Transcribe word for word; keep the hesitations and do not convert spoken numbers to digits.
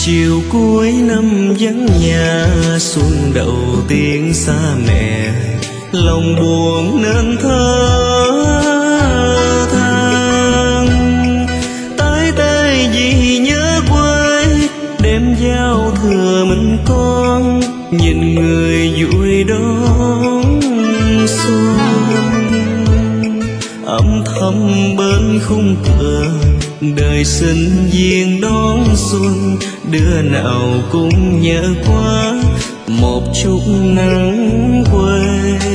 Chiều cuối năm vắng nhà, xuân đầu tiên xa mẹ, lòng buồn nên thở than. Tái tê vì nhớ quê, đêm giao thừa mình con, nhìn người vui đón xuân. Âm thầm bên khung cửa, đời sinh viên đón xuân, đứa nào cũng nhớ quá một chút nắng quê.